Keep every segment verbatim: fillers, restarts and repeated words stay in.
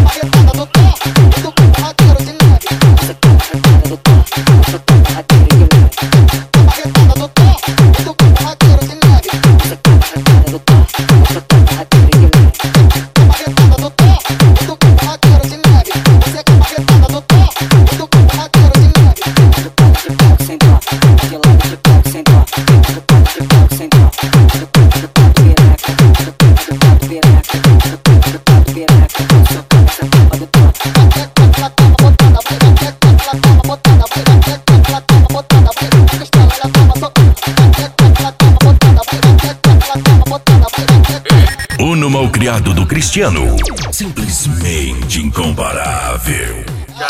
Uno Malcriado do Cristiano, simplesmente incomparável.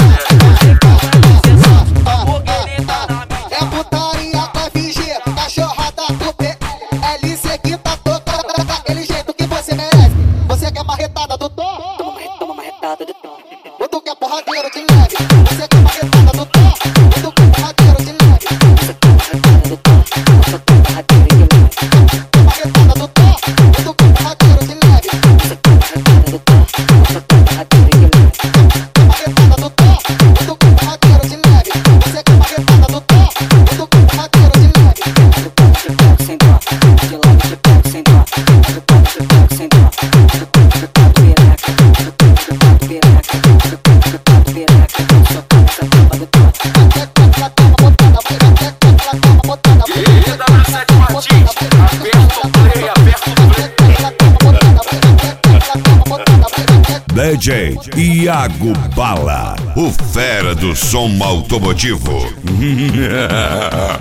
É putaria com F G, cachorrada do P L C que tá tocando daquele jeito que você merece. Você quer marretada do Tom? Toma marretada do Tom. Ou tu quer porradeiro de leve? Você quer marretada do Tom? Ou tu quer porradeiro de leve? Marretada do Tom. Marretada de leve. Marretada do Tom? Ou tu quer porradeiro de leve? Marretada do Tom. Marretada de leve. Marretada do Tom? Ou tu quer porradeiro de leve? Você quer marretada do Tom? Ou tu quer porradeiro de leve? Do Tom de pego sem dó. De lado de pego sem dó. Do Tom de pego sem dó. Do Tom de pego pireca. Do Tom de pego pireca. Do Tom de pego pireca. Só com essa tampa do Tom. D W sete Martins, aperta o play, aperta o play. D J Iago Bala, o fera do som automotivo.